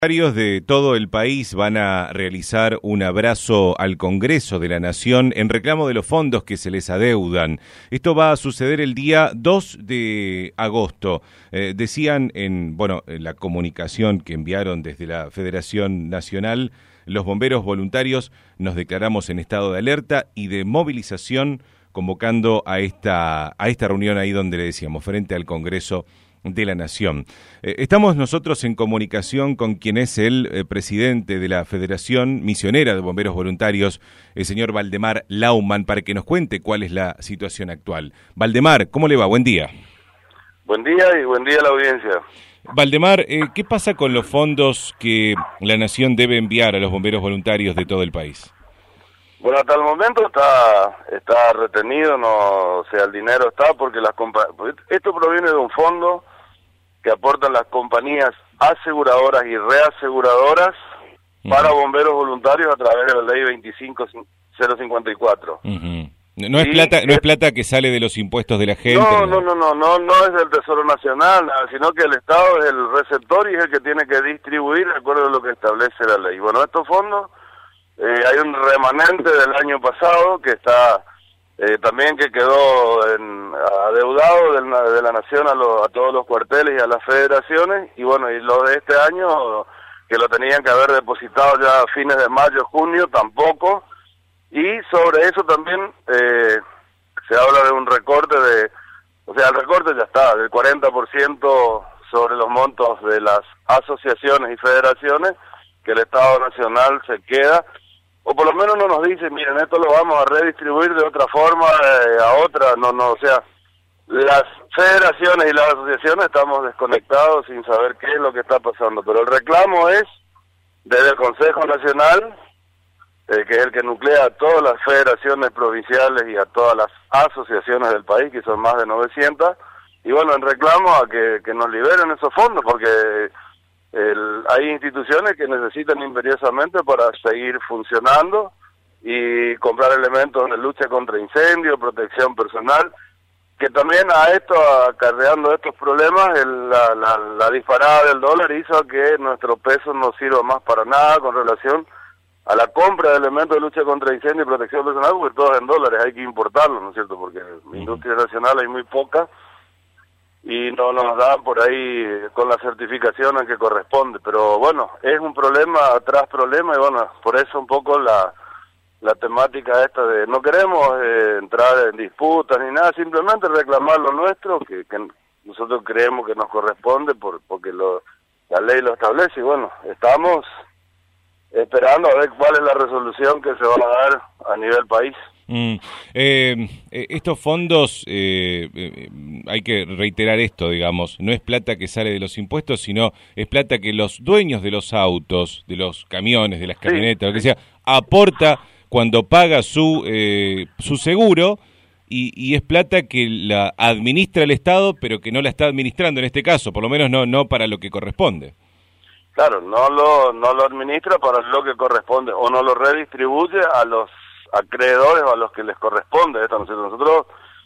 Varios de todo el país van a realizar un abrazo al Congreso de la Nación en reclamo de los fondos que se les adeudan. Esto va a suceder el día 2 de agosto. Decían en la comunicación que enviaron desde la Federación Nacional, los bomberos voluntarios nos declaramos en estado de alerta y de movilización, convocando a esta reunión ahí donde le decíamos, frente al Congreso de la Nación. Estamos nosotros en comunicación con quien es el presidente de la Federación Misionera de Bomberos Voluntarios, el señor Valdemar Laumann, para que nos cuente cuál es la situación actual. Valdemar, ¿cómo le va? Buen día. Buen día y buen día a la audiencia. Valdemar, ¿qué pasa con los fondos que la Nación debe enviar a los bomberos voluntarios de todo el país? Bueno, hasta el momento está retenido, el dinero está porque esto proviene de un fondo que aportan las compañías aseguradoras y reaseguradoras para bomberos voluntarios a través de la ley 25054. No es plata que sale de los impuestos de la gente. No es del Tesoro Nacional, sino que el Estado es el receptor y es el que tiene que distribuir de acuerdo a lo que establece la ley. Bueno, estos fondos, hay un remanente del año pasado que está también que quedó adeudado de la Nación a todos los cuarteles y a las federaciones, y bueno, y lo de este año, que lo tenían que haber depositado ya a fines de mayo, junio, tampoco, y sobre eso también se habla de un recorte el recorte ya está, del 40% sobre los montos de las asociaciones y federaciones, que el Estado Nacional se queda, o por lo menos no nos dice, miren, esto lo vamos a redistribuir de otra forma a otra, las federaciones y las asociaciones estamos desconectados sin saber qué es lo que está pasando, pero el reclamo es desde el Consejo Nacional, que es el que nuclea a todas las federaciones provinciales y a todas las asociaciones del país, que son más de 900, y bueno, en reclamo a que nos liberen esos fondos, porque hay instituciones que necesitan imperiosamente para seguir funcionando y comprar elementos de lucha contra incendios, protección personal, que también acarreando estos problemas, la disparada del dólar hizo que nuestro peso no sirva más para nada con relación a la compra de elementos de lucha contra incendios y protección personal, porque todo es en dólares, hay que importarlos, ¿no es cierto? Porque en industria nacional hay muy poca y no nos dan por ahí con la certificación a que corresponde, pero bueno, es un problema tras problema y bueno, por eso un poco la temática esta de no queremos entrar en disputas ni nada, simplemente reclamar lo nuestro, que nosotros creemos que nos corresponde porque la ley lo establece y bueno, estamos esperando a ver cuál es la resolución que se va a dar a nivel país. Estos fondos, hay que reiterar esto, digamos, no es plata que sale de los impuestos, sino es plata que los dueños de los autos, de los camiones, de las camionetas, lo que sea, aporta cuando paga su seguro y es plata que la administra el Estado, pero que no la está administrando en este caso, por lo menos no para lo que corresponde. Claro, no lo administra para lo que corresponde o no lo redistribuye a los acreedores o a los que les corresponde esto, ¿no es cierto? Nosotros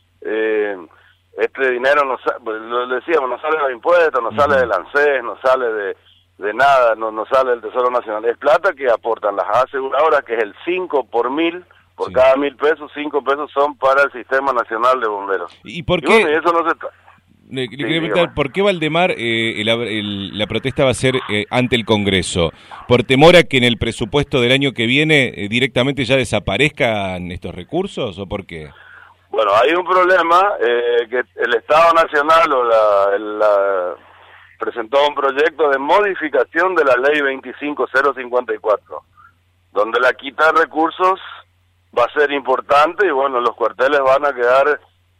este dinero lo decíamos, no sale de los impuestos, no sale del ANSES, no sale de nada, no sale del Tesoro Nacional, es plata que aportan las aseguradoras, que es el 5 por 1000, por cada 1000 pesos, 5 pesos son para el Sistema Nacional de Bomberos. ¿Y por qué? Bueno, y eso no se está. Le quería preguntar, ¿por qué Valdemar la protesta va a ser ante el Congreso? ¿Por temor a que en el presupuesto del año que viene directamente ya desaparezcan estos recursos o por qué? Bueno, hay un problema que el Estado Nacional presentó un proyecto de modificación de la ley 25054, donde la quita de recursos va a ser importante y bueno, los cuarteles van a quedar...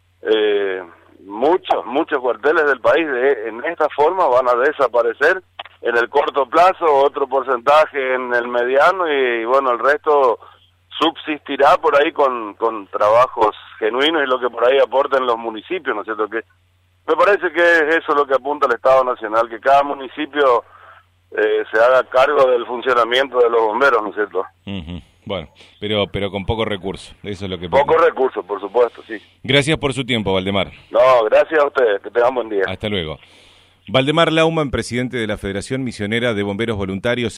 muchos cuarteles del país en esta forma van a desaparecer en el corto plazo, otro porcentaje en el mediano y bueno, el resto subsistirá por ahí con trabajos genuinos y lo que por ahí aporten los municipios, ¿no es cierto? Que me parece que es eso lo que apunta el Estado Nacional, que cada municipio se haga cargo del funcionamiento de los bomberos, ¿no es cierto? Bueno, pero con poco recurso, eso es lo que... Poco recurso, por supuesto, sí. Gracias por su tiempo, Valdemar. No, gracias a ustedes, que tengan buen día. Hasta luego. Valdemar Lauman, presidente de la Federación Misionera de Bomberos Voluntarios.